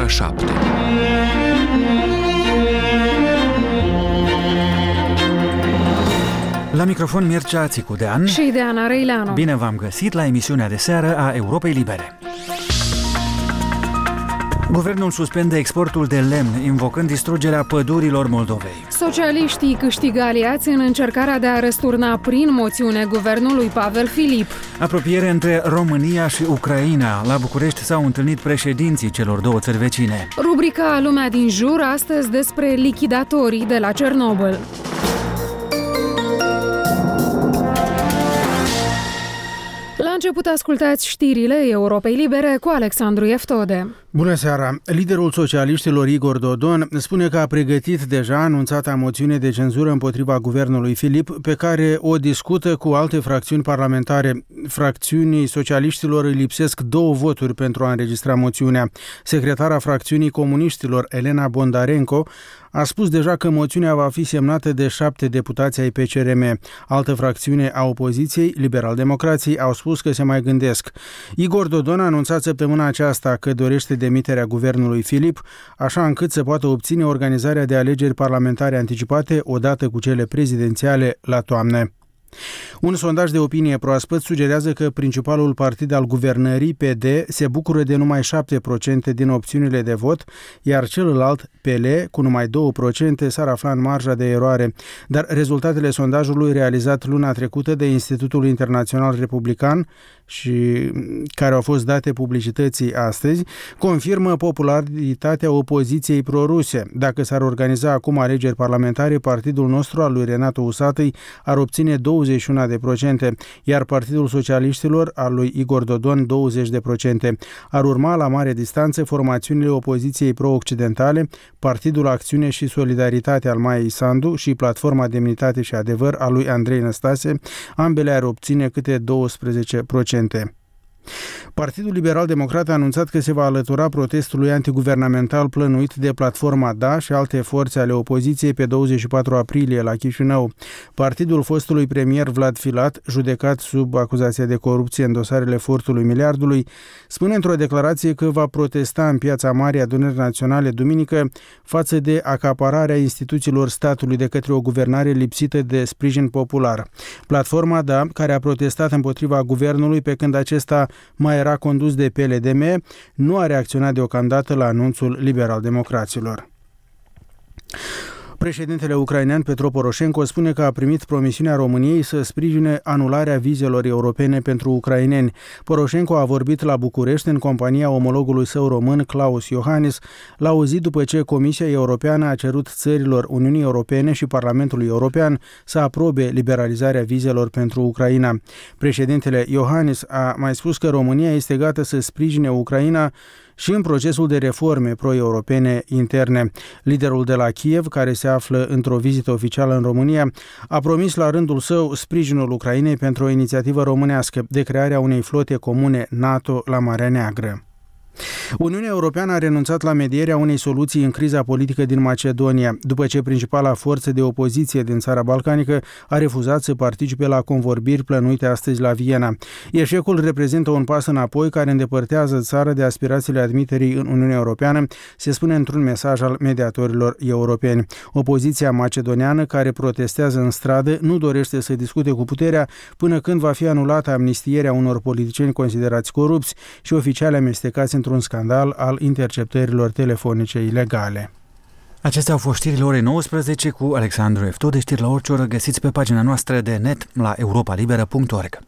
ora 7. La microfon Mircea Țicudean și Deana Reileanu. Bine v-am găsit la emisiunea de seară a Europei Libere. Guvernul suspendă exportul de lemn, invocând distrugerea pădurilor Moldovei. Socialiștii câștigă aliați în încercarea de a răsturna prin moțiune guvernul lui Pavel Filip. Apropiere între România și Ucraina. La București s-au întâlnit președinții celor două țări vecine. Rubrica Lumea din jur, astăzi despre lichidatorii de la Cernobâl. La început ascultați știrile Europei Libere cu Alexandru Eftode. Bună seara! Liderul socialiștilor Igor Dodon spune că a pregătit deja anunțata moțiune de cenzură împotriva guvernului Filip, pe care o discută cu alte fracțiuni parlamentare. Fracțiunii socialiștilor îi lipsesc 2 voturi pentru a înregistra moțiunea. Secretara fracțiunii comuniștilor, Elena Bondarenko, a spus deja că moțiunea va fi semnată de 7 deputați ai PCRM. Altă fracțiune a opoziției, Liberal-Democrații, au spus că se mai gândesc. Igor Dodon a anunțat săptămâna aceasta că dorește demiterea guvernului Filip, așa încât să poată obține organizarea de alegeri parlamentare anticipate odată cu cele prezidențiale la toamnă. Un sondaj de opinie proaspăt sugerează că principalul partid al guvernării, PD, se bucură de numai 7% din opțiunile de vot, iar celălalt, PL, cu numai 2%, s-ar afla în marja de eroare. Dar rezultatele sondajului realizat luna trecută de Institutul Internațional Republican și care au fost date publicității astăzi, confirmă popularitatea opoziției proruse. Dacă s-ar organiza acum alegeri parlamentare, partidul nostru al lui Renato Usatăi ar obține 21%, iar Partidul Socialiștilor al lui Igor Dodon 20%. Ar urma la mare distanță formațiunile opoziției pro-occidentale, Partidul Acțiune și Solidaritate al Maiei Sandu și Platforma Demnitate și Adevăr al lui Andrei Năstase, ambele ar obține câte 12%. Partidul Liberal-Democrat a anunțat că se va alătura protestului antiguvernamental plănuit de Platforma Da și alte forțe ale opoziției pe 24 aprilie la Chișinău. Partidul fostului premier Vlad Filat, judecat sub acuzația de corupție în dosarele furtului miliardului, spune într-o declarație că va protesta în Piața Marii Adunării Naționale duminică față de acapararea instituțiilor statului de către o guvernare lipsită de sprijin popular. Platforma Da, care a protestat împotriva guvernului pe când acesta mai era condus de PLDM, nu a reacționat deocamdată la anunțul liberal-democraților. Președintele ucrainean Petro Poroșenko spune că a primit promisiunea României să sprijine anularea vizelor europene pentru ucraineni. Poroșenko a vorbit la București în compania omologului său român Klaus Iohannis la o zi după ce Comisia Europeană a cerut țărilor Uniunii Europene și Parlamentului European să aprobe liberalizarea vizelor pentru Ucraina. Președintele Iohannis a mai spus că România este gata să sprijine Ucraina și în procesul de reforme pro-europene interne. Liderul de la Kiev, care se află într-o vizită oficială în România, a promis la rândul său sprijinul Ucrainei pentru o inițiativă românească de crearea unei flote comune NATO la Marea Neagră. Uniunea Europeană a renunțat la medierea unei soluții în criza politică din Macedonia, după ce principala forță de opoziție din țara balcanică a refuzat să participe la convorbiri plănuite astăzi la Viena. Eșecul reprezintă un pas înapoi care îndepărtează țara de aspirațiile admiterii în Uniunea Europeană, se spune într-un mesaj al mediatorilor europeni. Opoziția macedoniană, care protestează în stradă, nu dorește să discute cu puterea până când va fi anulată amnistierea unor politicieni considerați corupți și oficiali amestecați într-un scandal al interceptărilor telefonice ilegale. Acestea au fost știrile orei 19 cu Alexandru Eftode. Știri la orice oră găsiți pe pagina noastră de net la europalibera.org.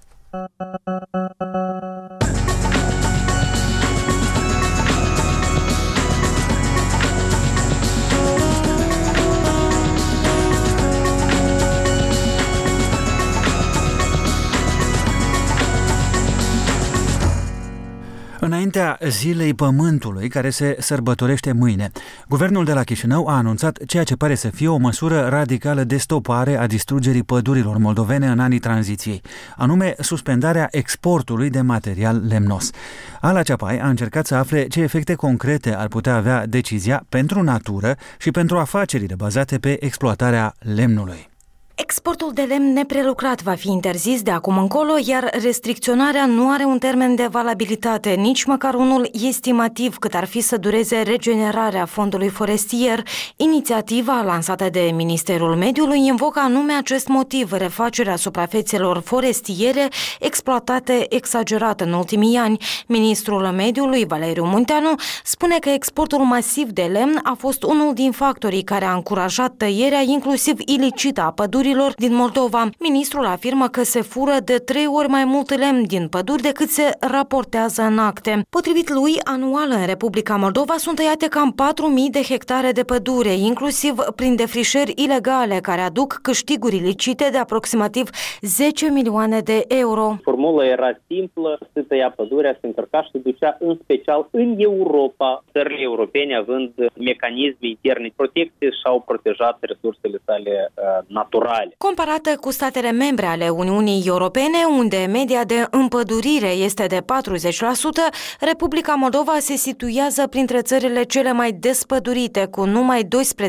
Înaintea Zilei Pământului, care se sărbătorește mâine, guvernul de la Chișinău a anunțat ceea ce pare să fie o măsură radicală de stopare a distrugerii pădurilor moldovene în anii tranziției, anume suspendarea exportului de material lemnos. Ala Ceapai a încercat să afle ce efecte concrete ar putea avea decizia pentru natură și pentru afacerile bazate pe exploatarea lemnului. Exportul de lemn neprelucrat va fi interzis de acum încolo, iar restricționarea nu are un termen de valabilitate, nici măcar unul estimativ cât ar fi să dureze regenerarea fondului forestier. Inițiativa lansată de Ministerul Mediului invocă anume acest motiv, refacerea suprafețelor forestiere exploatate exagerat în ultimii ani. Ministrul Mediului, Valeriu Munteanu, spune că exportul masiv de lemn a fost unul din factorii care a încurajat tăierea inclusiv ilicită a pădurilor din Moldova. Ministrul afirmă că se fură de 3 ori mai mult lemn din păduri decât se raportează în acte. Potrivit lui, anual în Republica Moldova sunt tăiate cam 4.000 de hectare de pădure, inclusiv prin defrișări ilegale care aduc câștiguri ilicite de aproximativ 10 milioane de euro. Formula era simplă, se tăia pădurea, se încărca și se ducea în special în Europa. Țările europene, având mecanisme interne de protecție, și-au protejat resursele sale naturale. Comparată cu statele membre ale Uniunii Europene, unde media de împădurire este de 40%, Republica Moldova se situează printre țările cele mai despădurite, cu numai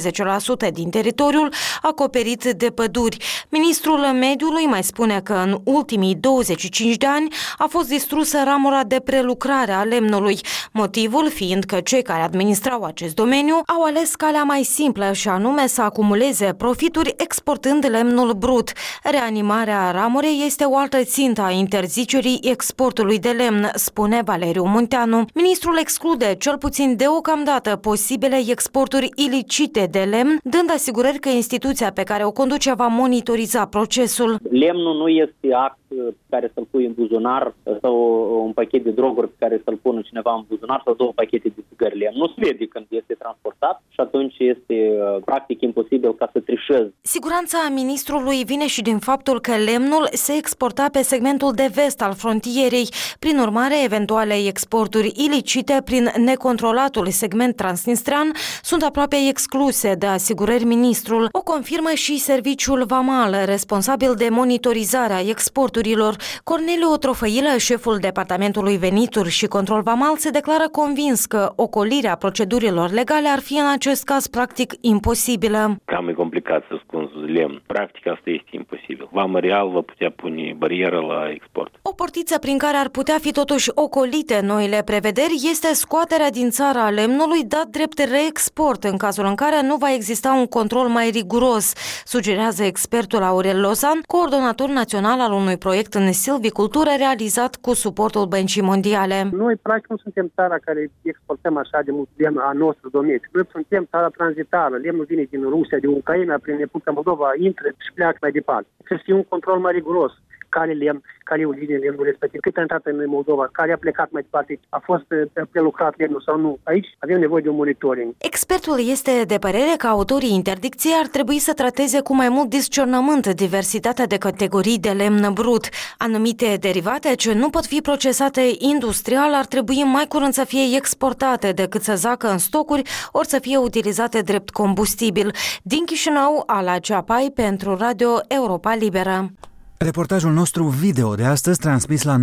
12% din teritoriul acoperit de păduri. Ministrul Mediului mai spune că în ultimii 25 de ani a fost distrusă ramura de prelucrare a lemnului, motivul fiind că cei care administrau acest domeniu au ales calea mai simplă și anume să acumuleze profituri exportând lemnul brut. Reanimarea ramurei este o altă țintă a interzicerii exportului de lemn, spune Valeriu Munteanu. Ministrul exclude, cel puțin deocamdată, posibile exporturi ilicite de lemn, dând asigurări că instituția pe care o conduce va monitoriza procesul. Lemnul nu este act care să-l pui în buzunar sau un pachet de droguri pe care să-l pună cineva în buzunar sau 2 pachete de țigări lemn. Nu se vede când este transportat și atunci este practic imposibil ca să trișezi. Siguranța ministrului vine și din faptul că lemnul se exporta pe segmentul de vest al frontierei. Prin urmare, eventuale exporturi ilicite prin necontrolatul segment transnistrean sunt aproape excluse, de asigurări ministrul. O confirmă și Serviciul Vamal, responsabil de monitorizarea exporturilor. Corneliu Trofăilă, șeful Departamentului Venituri și Control Vamal, se declară convins că ocolirea procedurilor legale ar fi în acest caz practic imposibilă. Cam e complicat să ascunzi lemn. Practic asta este imposibil. Vama real va putea pune barieră la export. O portiță prin care ar putea fi totuși ocolite noile prevederi este scoaterea din țară a lemnului dat drept reexport în cazul în care nu va exista un control mai riguros, sugerează expertul Aurel Lozan, coordonator național al unui proiect în silvicultură realizat cu suportul Băncii Mondiale. Noi practic nu suntem țara care exportăm așa de mult lemn a nostru domeniu. Noi suntem țara tranzitară. Lemnul vine din Rusia, din Ucraina, prin Republica Moldova, intră și pleacă mai departe. Trebuie să fie un control mai riguros. Care lemn, care e origine lemnul respectiv, cât a intrat în Moldova, care a plecat mai departe, a fost prelucrat lemnul sau nu. Aici avem nevoie de un monitoring. Expertul este de părere că autorii interdicției ar trebui să trateze cu mai mult discernământ diversitatea de categorii de lemn brut. Anumite derivate ce nu pot fi procesate industrial ar trebui mai curând să fie exportate decât să zacă în stocuri ori să fie utilizate drept combustibil. Din Chișinău, Ala Ceapai pentru Radio Europa Liberă. Reportajul nostru video de astăzi, transmis la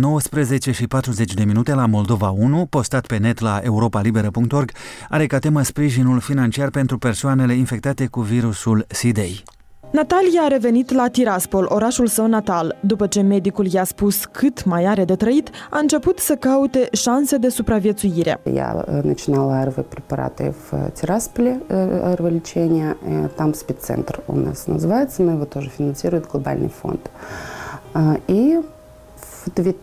19:40 la Moldova 1, postat pe net la europalibera.org, are ca temă sprijinul financiar pentru persoanele infectate cu virusul SIDEI. Natalia a revenit la Tiraspol, orașul său natal. După ce medicul i-a spus cât mai are de trăit, a început să caute șanse de supraviețuire. Я начинала АРВ-препараты в Тирасполе, АРВ-лечение. Там спеццентр у нас называется, но его тоже финансирует глобальный фонд. И в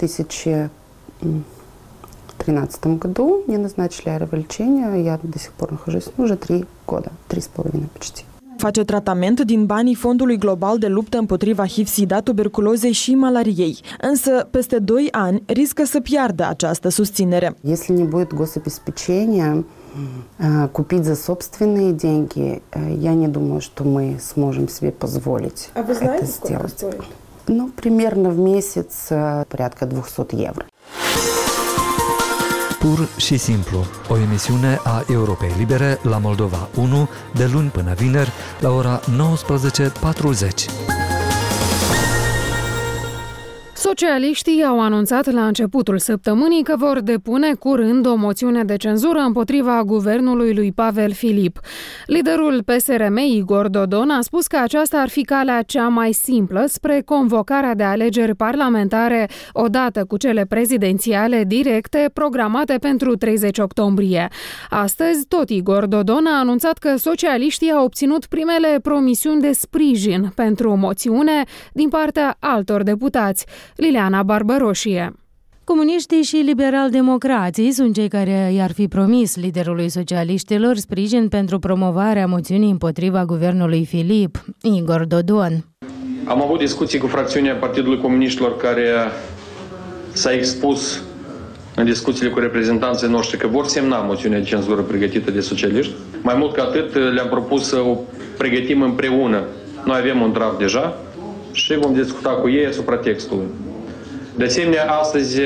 2013 году мне назначили АРВ-лечение. Я до сих пор нахожусь уже 3 года, 3,5 почти. Face tratament din banii Fondului Global de luptă împotriva HIV-SIDA, tuberculozei și malariei. Însă, peste 2 ani, riscă să piardă această susținere. Если не будет гособеспечения, купить за собственные деньги, я не думаю, что мы сможем себе позволить это сделать. Ну, примерно в месяц порядка 200 евро. Pur și simplu, o emisiune a Europei Libere la Moldova 1, de luni până vineri, la ora 19:40. Socialiștii au anunțat la începutul săptămânii că vor depune curând o moțiune de cenzură împotriva guvernului lui Pavel Filip. Liderul PSRM, Igor Dodon, a spus că aceasta ar fi calea cea mai simplă spre convocarea de alegeri parlamentare odată cu cele prezidențiale directe programate pentru 30 octombrie. Astăzi, tot Igor Dodon a anunțat că socialiștii au obținut primele promisiuni de sprijin pentru moțiune din partea altor deputați. Liliana Barbaroșie. Comuniștii și liberal-democrații sunt cei care i-ar fi promis liderului socialiștilor sprijin pentru promovarea moțiunii împotriva guvernului Filip, Igor Dodon. Am avut discuții cu fracțiunea Partidului Comuniștilor care s-a expus în discuțiile cu reprezentanții noștri că vor semna moțiunea de cenzură pregătită de socialiști. Mai mult ca atât, le-am propus să o pregătim împreună. Noi avem un draft deja și vom discuta cu ei asupra textului. De asemenea, astăzi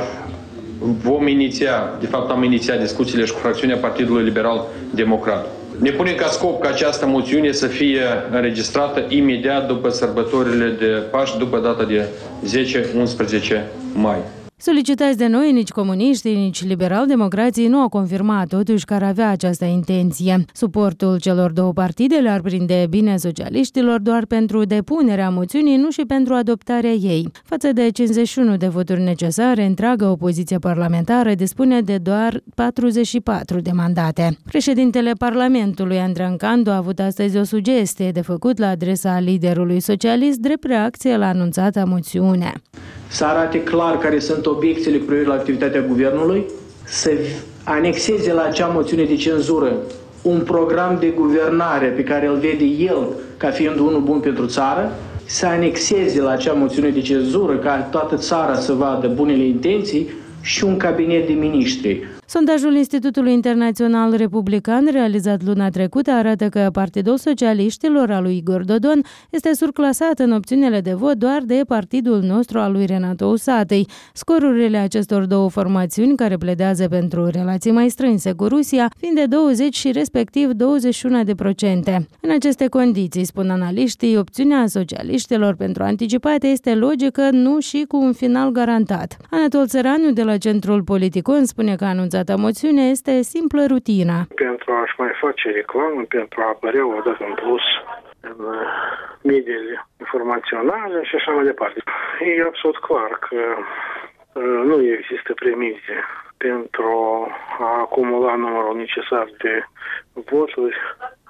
am inițiat discuțiile și cu fracțiunea Partidului Liberal-Democrat. Ne punem ca scop ca această moțiune să fie înregistrată imediat după sărbătorile de Paști, după data de 10-11 mai. Solicitați de noi, nici comuniștii, nici liberal-democrații nu au confirmat totuși că ar avea această intenție. Suportul celor două partide le-ar prinde bine socialiștilor doar pentru depunerea moțiunii, nu și pentru adoptarea ei. Față de 51 de voturi necesare, întreaga opoziție parlamentară dispune de doar 44 de mandate. Președintele Parlamentului, Andrei Candu, a avut astăzi o sugestie de făcut la adresa liderului socialist drept reacție la anunțata moțiune. Să arate clar care sunt obiecțiile cu privire la activitatea guvernului, să anexeze la acea moțiune de cenzură un program de guvernare pe care îl vede el ca fiind unul bun pentru țară, să anexeze la acea moțiune de cenzură ca toată țara să vadă bunele intenții și un cabinet de miniștri. Sondajul Institutului Internațional Republican, realizat luna trecută, arată că Partidul Socialiștilor al lui Igor Dodon este surclasat în opțiunile de vot doar de partidul nostru al lui Renato Usatăi. Scorurile acestor două formațiuni, care pledează pentru relații mai strânse cu Rusia, fiind de 20 și respectiv 21%. În aceste condiții, spun analiștii, opțiunea socialiștilor pentru anticipate este logică, nu și cu un final garantat. Anatol Țăraniu de la Centrul Politicon spune că anunțat moțiune este simplă rutină. Pentru a-și mai face reclamă, pentru a apărea o dată în plus în mediile informaționale și așa mai departe. E absolut clar că nu există premize pentru a acumula numărul necesar de voturi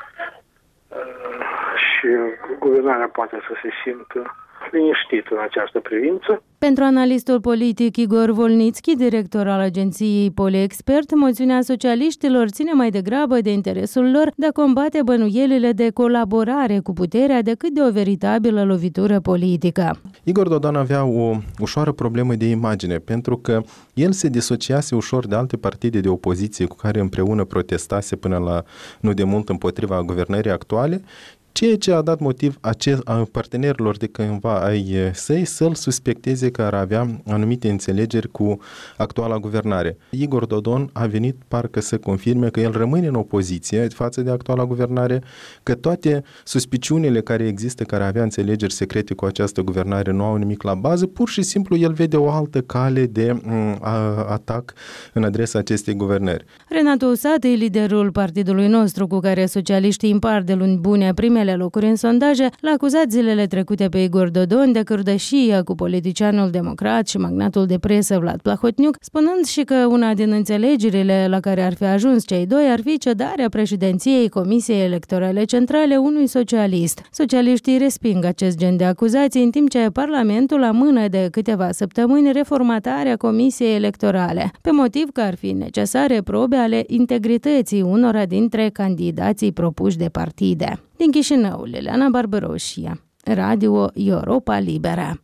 și guvernarea poate să se simtă liniștit în această privință. Pentru analistul politic Igor Volnitski, director al agenției Poliexpert, moțiunea socialiștilor ține mai degrabă de interesul lor de a combate bănuielile de colaborare cu puterea decât de o veritabilă lovitură politică. Igor Dodon avea o ușoară problemă de imagine, pentru că el se disociase ușor de alte partide de opoziție cu care împreună protestase până la nu de mult împotriva guvernării actuale, ceea ce a dat motiv partenerilor de cândva ai săi să-l suspecteze că ar avea anumite înțelegeri cu actuala guvernare. Igor Dodon a venit parcă să confirme că el rămâne în opoziție față de actuala guvernare, că toate suspiciunile care există, care avea înțelegeri secrete cu această guvernare, nu au nimic la bază, pur și simplu el vede o altă cale de atac în adresa acestei guvernări. Renato Usatăi, liderul partidului nostru cu care socialiștii împart de luni bune primele locuri în sondaje, l-a acuzat zilele trecute pe Igor Dodon de cârdășie cu politicianul democrat și magnatul de presă Vlad Plahotniuc, spunând și că una din înțelegerile la care ar fi ajuns cei doi ar fi cedarea președinției Comisiei Electorale Centrale unui socialist. Socialiștii resping acest gen de acuzații, în timp ce Parlamentul amână de câteva săptămâni reformatarea Comisiei Electorale, pe motiv că ar fi necesare probe ale integrității unora dintre candidații propuși de partide. Din Chișinău, Liliana Barbaroșie, Radio Europa Liberă.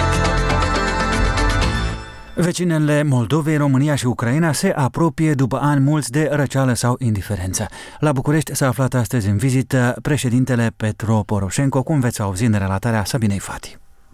Vecinele Moldovei, România și Ucraina se apropie după ani mulți de răceală sau indiferență. La București s-a aflat astăzi în vizită președintele Petro Poroșenko, cum veți auzi în relatarea Sabinei Fati.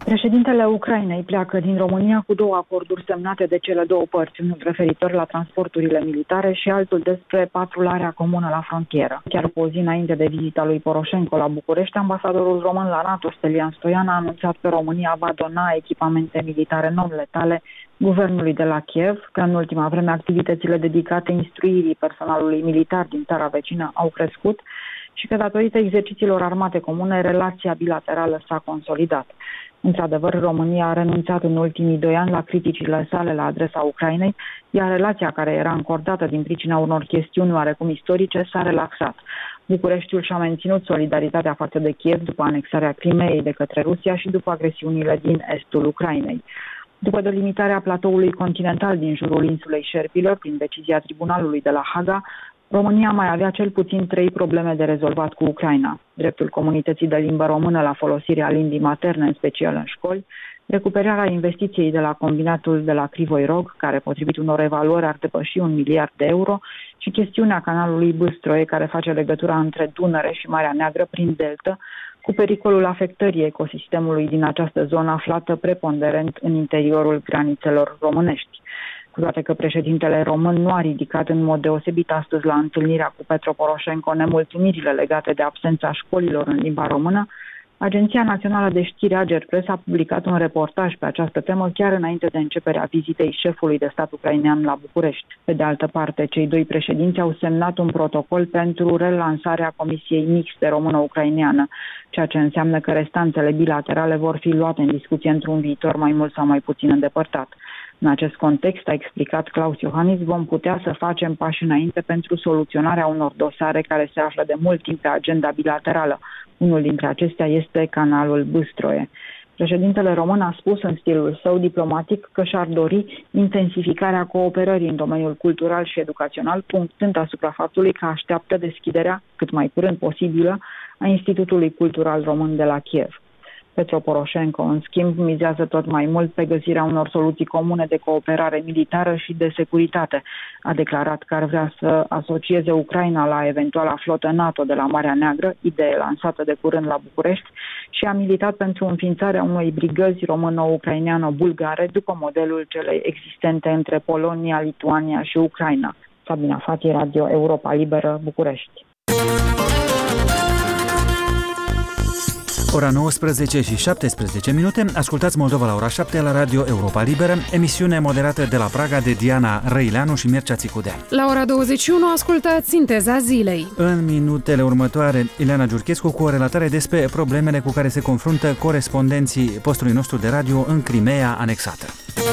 Președintele Ucrainei pleacă din România cu 2 acorduri semnate de cele 2 părți, unul referitor la transporturile militare și altul despre patrularea comună la frontieră. Chiar cu o zi înainte de vizita lui Poroșenko la București, ambasadorul român la NATO, Stelian Stoian, a anunțat că România va dona echipamente militare non-letale guvernului de la Kiev, că în ultima vreme activitățile dedicate instruirii personalului militar din țara vecină au crescut și că datorită exercițiilor armate comune, relația bilaterală s-a consolidat. Într-adevăr, România a renunțat în ultimii 2 ani la criticile sale la adresa Ucrainei, iar relația care era încordată din pricina unor chestiuni oarecum istorice s-a relaxat. Bucureștiul și-a menținut solidaritatea față de Kiev după anexarea Crimeei de către Rusia și după agresiunile din estul Ucrainei. După delimitarea platoului continental din jurul insulei Șerpilor, prin decizia Tribunalului de la Haga, România mai avea cel puțin 3 probleme de rezolvat cu Ucraina: dreptul comunității de limbă română la folosirea limbii materne, în special în școli, recuperarea investiției de la combinatul de la Crivoi Rog, care potrivit unor evaluări ar depăși 1 miliard de euro, și chestiunea canalului Bâstroe, care face legătura între Dunăre și Marea Neagră prin deltă, cu pericolul afectării ecosistemului din această zonă aflată preponderent în interiorul granițelor românești. Cu toate că președintele român nu a ridicat în mod deosebit astăzi la întâlnirea cu Petro Poroșenko nemulțumirile legate de absența școlilor în limba română, Agenția Națională de Știri Agerpres a publicat un reportaj pe această temă chiar înainte de începerea vizitei șefului de stat ucrainean la București. Pe de altă parte, cei 2 președinți au semnat un protocol pentru relansarea Comisiei Mixte Română-Ucraineană, ceea ce înseamnă că restanțele bilaterale vor fi luate în discuție într-un viitor mai mult sau mai puțin îndepărtat. În acest context, a explicat Klaus Iohannis, vom putea să facem pași înainte pentru soluționarea unor dosare care se află de mult timp pe agenda bilaterală. Unul dintre acestea este canalul Bâstroe. Președintele român a spus în stilul său diplomatic că și-ar dori intensificarea cooperării în domeniul cultural și educațional, punctând asupra faptului că așteaptă deschiderea, cât mai curând posibilă, a Institutului Cultural Român de la Kiev. Petro Poroșenko, în schimb, mizează tot mai mult pe găsirea unor soluții comune de cooperare militară și de securitate. A declarat că ar vrea să asocieze Ucraina la eventuala flotă NATO de la Marea Neagră, idee lansată de curând la București, și a militat pentru înființarea unei brigăzi româno-ucraineano-bulgare după modelul celei existente între Polonia, Lituania și Ucraina. Sabina Fati, Radio Europa Liberă, București. Ora 19 și 17 minute, ascultați Moldova la ora 7 la Radio Europa Liberă, emisiune moderată de la Praga de Diana Răileanu și Mircea Țicudea. La ora 21 ascultați Sinteza Zilei. În minutele următoare, Ileana Giurchescu cu o relatare despre problemele cu care se confruntă corespondenții postului nostru de radio în Crimea anexată.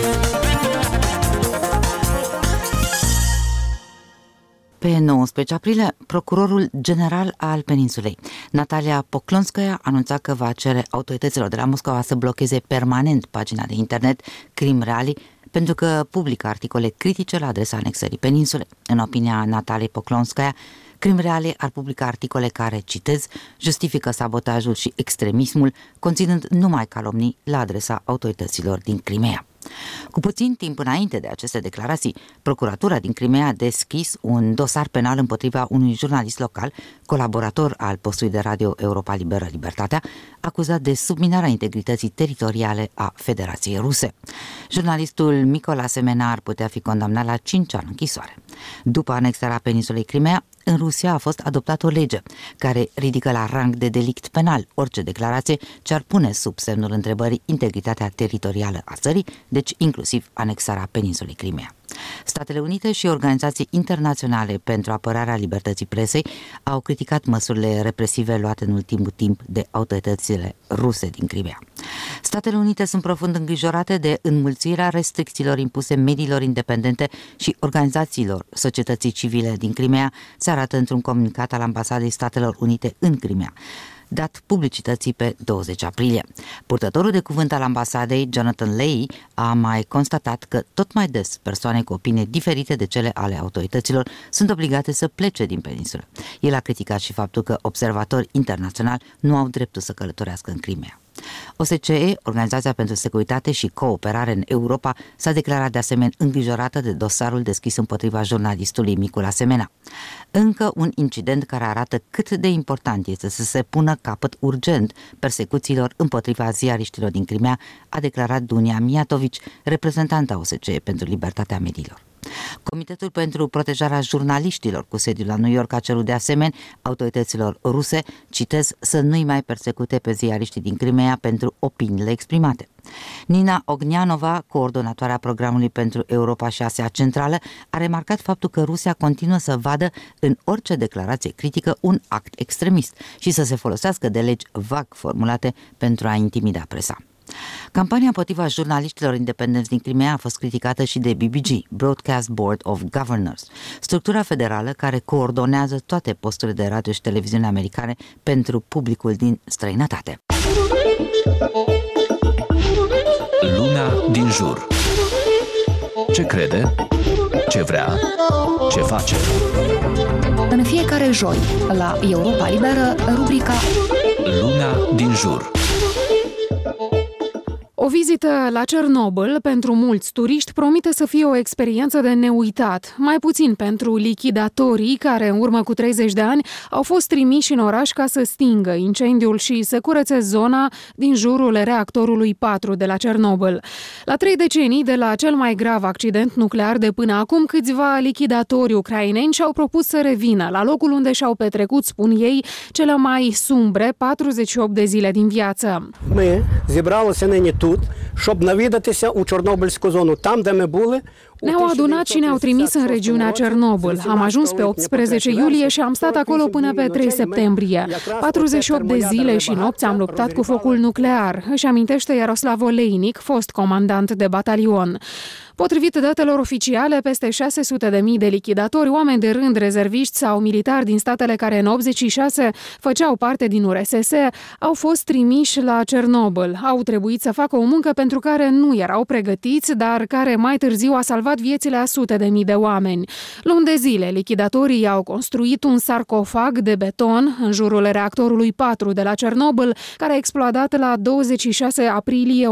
Pe 19 aprilie, procurorul general al peninsulei, Natalia Poklonskaya, anunța că va cere autorităților de la Moscova să blocheze permanent pagina de internet Crim Reali, pentru că publică articole critice la adresa anexării peninsulei. În opinia Nataliei Poklonskaya, Crim Reali ar publica articole care, citez, justifică sabotajul și extremismul, conținând numai calomnii la adresa autorităților din Crimea. Cu puțin timp înainte de aceste declarații, Procuratura din Crimea a deschis un dosar penal împotriva unui jurnalist local, colaborator al postului de radio Europa Liberă Libertatea, acuzat de subminarea integrității teritoriale a Federației Ruse. Jurnalistul Mykola Semena ar putea fi condamnat la 5 ani închisoare. După anexarea peninsulei Crimea, în Rusia a fost adoptată o lege care ridică la rang de delict penal orice declarație ce ar pune sub semnul întrebării integritatea teritorială a țării, deci inclusiv anexarea peninsulei Crimea. Statele Unite și organizații internaționale pentru apărarea libertății presei au criticat măsurile represive luate în ultimul timp de autoritățile ruse din Crimea. Statele Unite sunt profund îngrijorate de înmulțirea restricțiilor impuse mediilor independente și organizațiilor societății civile din Crimea, se arată într-un comunicat al Ambasadei Statelor Unite în Crimea, dat publicității pe 20 aprilie. Purtătorul de cuvânt al ambasadei, Jonathan Leahy, a mai constatat că tot mai des persoane cu opinie diferite de cele ale autorităților sunt obligate să plece din peninsulă. El a criticat și faptul că observatori internaționali nu au dreptul să călătorească în Crimea. OSCE, Organizația pentru Securitate și Cooperare în Europa, s-a declarat de asemenea îngrijorată de dosarul deschis împotriva jurnalistului Micul Asemena. Încă un incident care arată cât de important este să se pună capăt urgent persecuțiilor împotriva ziariștilor din Crimea, a declarat Dunia Mijatović, reprezentanta OSCE pentru libertatea mediilor. Comitetul pentru protejarea jurnaliștilor cu sediul la New York a cerut de asemenea autorităților ruse, citez, să nu-i mai persecute pe ziariștii din Crimea pentru opiniile exprimate. Nina Ognianova, coordonatoarea programului pentru Europa și Asia Centrală, a remarcat faptul că Rusia continuă să vadă în orice declarație critică un act extremist și să se folosească de legi vag formulate pentru a intimida presa. Campania împotriva jurnaliștilor independenți din Crimea a fost criticată și de BBG, Broadcast Board of Governors, structura federală care coordonează toate posturile de radio și televiziune americane pentru publicul din străinătate. Luna din jur. Ce crede? Ce vrea? Ce face? În fiecare joi, la Europa Liberă, rubrica Luna din jur. O vizită la Cernobâl pentru mulți turiști promite să fie o experiență de neuitat, mai puțin pentru lichidatorii care în urmă cu 30 de ani au fost trimiși în oraș ca să stingă incendiul și să curețe zona din jurul reactorului 4 de la Cernobâl. La 3 decenii de la cel mai grav accident nuclear de până acum, câțiva lichidatori ucraineni și-au propus să revină la locul unde și-au petrecut, spun ei, cele mai sumbre 48 de zile din viață. Ми зібралися нині тут, щоб навідатися у Чорнобильську зону, там, де ми були. Ne-au adunat și ne-au trimis în regiunea Cernobâl. Am ajuns pe 18 iulie și am stat acolo până pe 3 septembrie. 48 de zile și nopți am luptat cu focul nuclear, își amintește Iaroslav Oleinic, fost comandant de batalion. Potrivit datelor oficiale, peste 600.000 de lichidatori, oameni de rând, rezerviști sau militari din statele care în 86 făceau parte din URSS, au fost trimiși la Cernobâl. Au trebuit să facă o muncă pentru care nu erau pregătiți, dar care mai târziu a salvat viețile a sute de mii de oameni. Luni de zile, lichidatorii au construit un sarcofag de beton în jurul reactorului 4 de la Cernobâl, care a explodat la 26 aprilie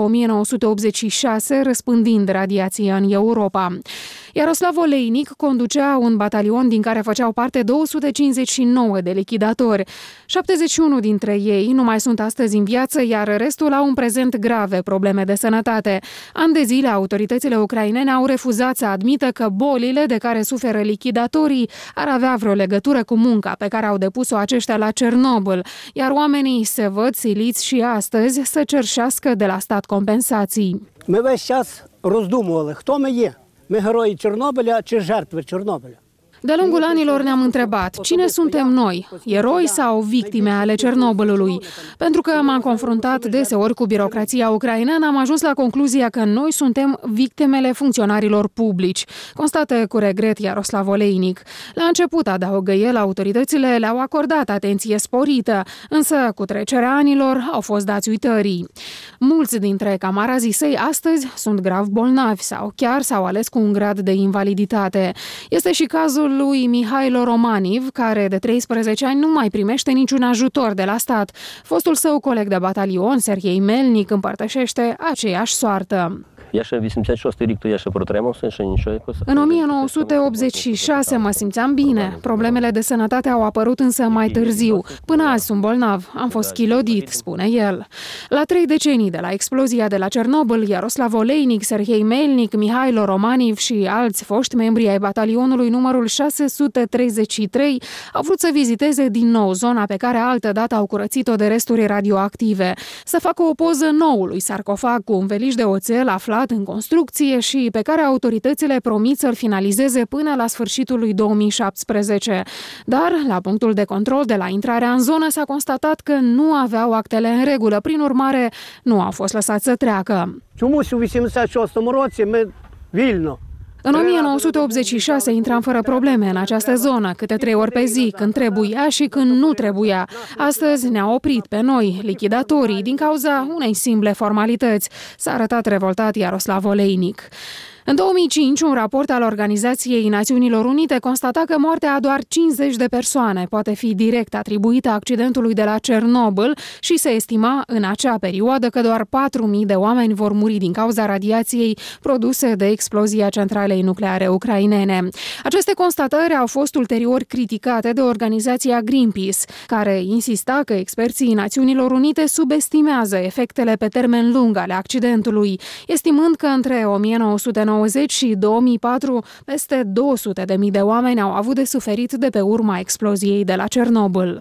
1986, răspândind radiația în Europa. Iaroslav Oleinic conducea un batalion din care făceau parte 259 de lichidatori. 71 dintre ei nu mai sunt astăzi în viață, iar restul au în prezent grave probleme de sănătate. Ani de zile, autoritățile ucrainene au refuzat să admită că bolile de care suferă lichidatorii ar avea vreo legătură cu munca pe care au depus-o aceștia la Cernobâl, iar oamenii se văd siliți și astăzi să cerșească de la stat compensații. Ми весь час роздумували, хто ми є? Ми герої Чорнобиля чи жертви Чорнобиля? De-a lungul anilor ne-am întrebat, cine suntem noi, eroi sau victime ale Cernobâlului? Pentru că m-am confruntat deseori cu birocrația ucraineană, am ajuns la concluzia că noi suntem victimele funcționarilor publici, constată cu regret Iaroslav Oleinic. La început, adaugă el, autoritățile le-au acordat atenție sporită, însă cu trecerea anilor au fost dați uitării. Mulți dintre camarazii săi astăzi sunt grav bolnavi sau chiar s-au ales cu un grad de invaliditate. Este și cazul lui Mihailo Romaniv, care de 13 ani nu mai primește niciun ajutor de la stat. Fostul său coleg de batalion, Serghei Melnic, împărtășește aceeași soartă. În 1986 mă simțeam bine. Problemele de sănătate au apărut însă mai târziu. Până azi sunt bolnav. Am fost chilodit, spune el. La 3 decenii de la explozia de la Cernobâl, Iaroslav Oleinic, Serghei Melnic, Mihailo Romaniv și alți foști membri ai batalionului numărul 633 au vrut să viziteze din nou zona pe care altădată au curățit-o de resturi radioactive, să facă o poză noului sarcofag cu un veliș de oțel aflat în construcție și pe care autoritățile promit să-l finalizeze până la sfârșitul lui 2017. Dar, la punctul de control de la intrarea în zonă, s-a constatat că nu aveau actele în regulă, prin urmare, nu au fost lăsați să treacă. În 1986 intram fără probleme în această zonă, câte 3 ori pe zi, când trebuia și când nu trebuia. Astăzi ne-a oprit pe noi, lichidatorii, din cauza unei simple formalități, s-a arătat revoltat Iaroslav Oleinic. În 2005, un raport al Organizației Națiunilor Unite constata că moartea a doar 50 de persoane poate fi direct atribuită accidentului de la Cernobâl și se estima în acea perioadă că doar 4.000 de oameni vor muri din cauza radiației produse de explozia centralei nucleare ucrainene. Aceste constatări au fost ulterior criticate de organizația Greenpeace, care insista că experții Națiunilor Unite subestimează efectele pe termen lung ale accidentului, estimând că între 1990 și 2004 peste 200.000 de oameni au avut de suferit de pe urma exploziei de la Cernobâl.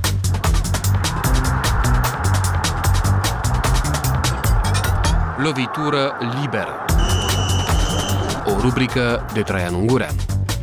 Lovitură liberă. O rubrică de Traian Ungurean.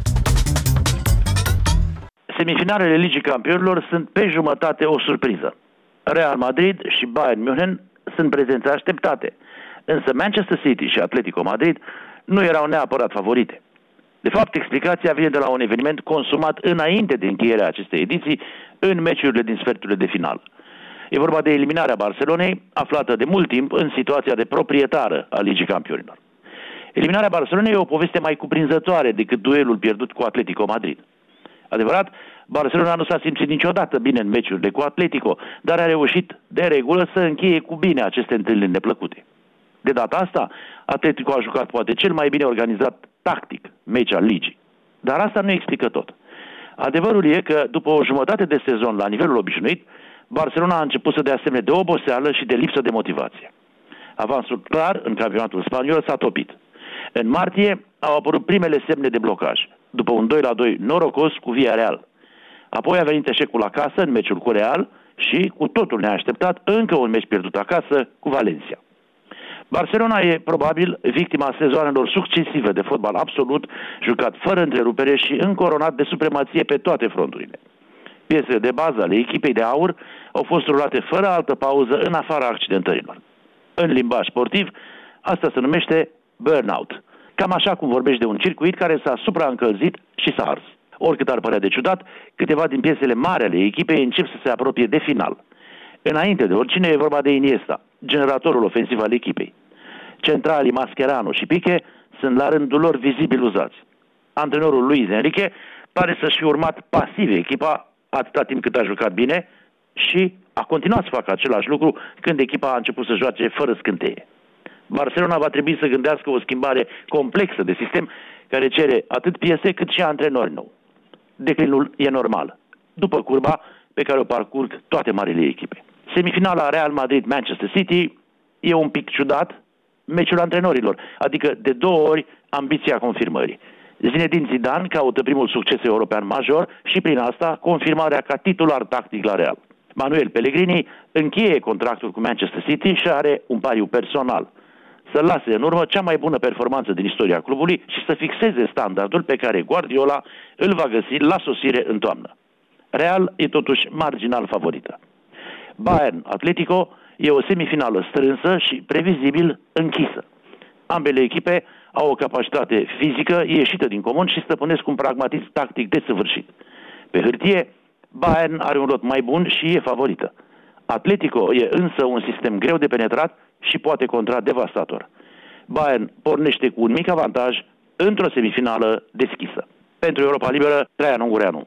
Semifinalele Ligii Campionilor sunt pe jumătate o surpriză. Real Madrid și Bayern München sunt prezențe așteptate, însă Manchester City și Atletico Madrid nu erau neapărat favorite. De fapt, explicația vine de la un eveniment consumat înainte de încheierea acestei ediții în meciurile din sferturile de finală. E vorba de eliminarea Barcelonei, aflată de mult timp în situația de proprietară a Ligii Campionilor. Eliminarea Barcelonei e o poveste mai cuprinzătoare decât duelul pierdut cu Atletico Madrid. Adevărat, Barcelona nu s-a simțit niciodată bine în meciurile cu Atletico, dar a reușit de regulă să încheie cu bine aceste întâlniri neplăcute. De data asta, Atletico a jucat poate cel mai bine organizat tactic meci al ligii. Dar asta nu explică tot. Adevărul e că după o jumătate de sezon la nivelul obișnuit, Barcelona a început să dea semne de oboseală și de lipsă de motivație. Avansul clar în campionatul spaniol s-a topit. În martie au apărut primele semne de blocaj, după un 2-2 norocos cu Villarreal. Apoi a venit eșecul acasă în meciul cu Real și, cu totul neașteptat, încă un meci pierdut acasă cu Valencia. Barcelona e probabil victima sezoanelor succesive de fotbal absolut, jucat fără întrerupere și încoronat de supremație pe toate fronturile. Piesele de bază ale echipei de aur au fost rulate fără altă pauză în afara accidentărilor. În limbaj sportiv, asta se numește burnout. Cam așa cum vorbești de un circuit care s-a supraîncălzit și s-a ars. Oricât ar părea de ciudat, câteva din piesele mari ale echipei încep să se apropie de final. Înainte de oricine e vorba de Iniesta, generatorul ofensiv al echipei. Centralii Mascherano și Pique sunt la rândul lor vizibil uzați. Antrenorul Luis Enrique pare să-și fi urmat pasiv echipa atâta timp cât a jucat bine și a continuat să facă același lucru când echipa a început să joace fără scânteie. Barcelona va trebui să gândească o schimbare complexă de sistem care cere atât piese cât și antrenori nou. Declinul e normal, după curba pe care o parcurg toate marile echipe. Semifinala Real Madrid-Manchester City e un pic ciudat, meciul antrenorilor, adică de 2 ori ambiția confirmării. Zinedine Zidane caută primul succes european major și prin asta confirmarea ca titular tactic la Real. Manuel Pellegrini încheie contractul cu Manchester City și are un pariu personal: să lase în urmă cea mai bună performanță din istoria clubului și să fixeze standardul pe care Guardiola îl va găsi la sosire în toamnă. Real e totuși marginal favorită. Bayern-Atletico e o semifinală strânsă și previzibil închisă. Ambele echipe au o capacitate fizică ieșită din comun și stăpânesc un pragmatism tactic desăvârșit. Pe hârtie, Bayern are un lot mai bun și e favorită. Atletico e însă un sistem greu de penetrat și poate contra devastator. Bayern pornește cu un mic avantaj într-o semifinală deschisă. Pentru Europa Liberă, Traian Ungureanu.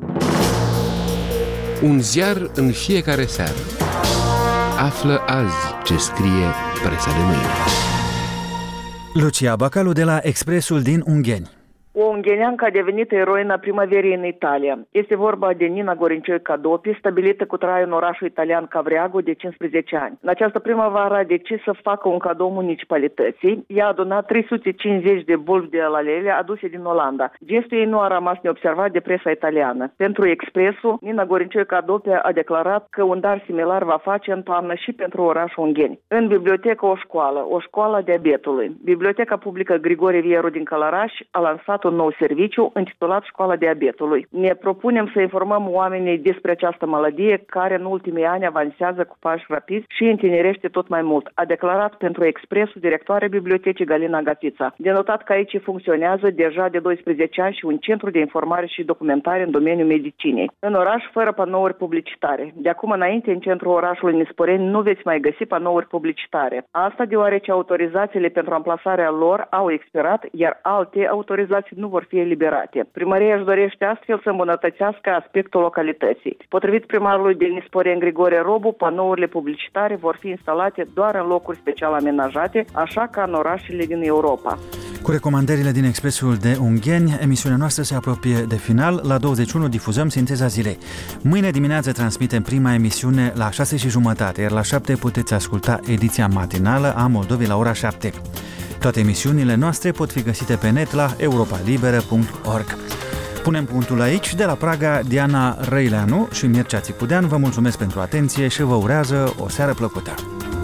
Un ziar în fiecare seară. Află azi ce scrie presa de mâine. Lucia Bacalu de la Expresul din Ungheni. O ungheneancă a devenit eroina primăverii în Italia. Este vorba de Nina Gorincoi-Cadopi, stabilită cu trai în orașul italian Cavreago de 15 ani. În această primăvară a decis să facă un cadou municipalității. Ea a adunat 350 de bulbi de lalele aduse din Olanda. Gestul ei nu a rămas neobservat de presa italiană. Pentru Expresul, Nina Gorincoi-Cadopi a declarat că un dar similar va face în toamnă și pentru orașul Ungheni. În bibliotecă o școală a diabetului. Biblioteca publică Grigore Vieru din Călăraș a lansat lansat un nou serviciu intitulat Școala Diabetului. Ne propunem să informăm oamenii despre această maladie care în ultimii ani avansează cu pași rapizi și întinerește tot mai mult, a declarat pentru Expresul directoarea Bibliotecii Galina Gatița. De notat că aici funcționează deja de 12 ani și un centru de informare și documentare în domeniul medicinei. În oraș, fără panouri publicitare. De acum înainte, în centrul orașului Nisporeni nu veți mai găsi panouri publicitare. Asta deoarece autorizațiile pentru amplasarea lor au expirat, iar alte autorizații nu vor fi eliberate. Primăria își dorește astfel să îmbunătățească aspectul localității. Potrivit primarului de Nisporeni Grigore Robu, panourile publicitare vor fi instalate doar în locuri special amenajate, așa ca în orașele din Europa. Cu recomandările din Expresul de Ungheni, emisiunea noastră se apropie de final. La 21 difuzăm Sinteza Zilei. Mâine dimineață transmitem prima emisiune la 6:30, iar la 7 puteți asculta ediția matinală a Moldovei la ora 7. Toate emisiunile noastre pot fi găsite pe net la europalibera.org. Punem punctul aici. De la Praga, Diana Răileanu și Mircea Țipudean vă mulțumesc pentru atenție și vă urează o seară plăcută.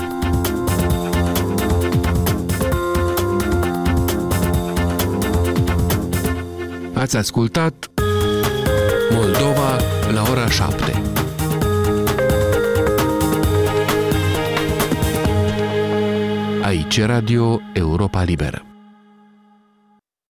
Ați ascultat Moldova la ora 7. Aici Radio Europa Liberă.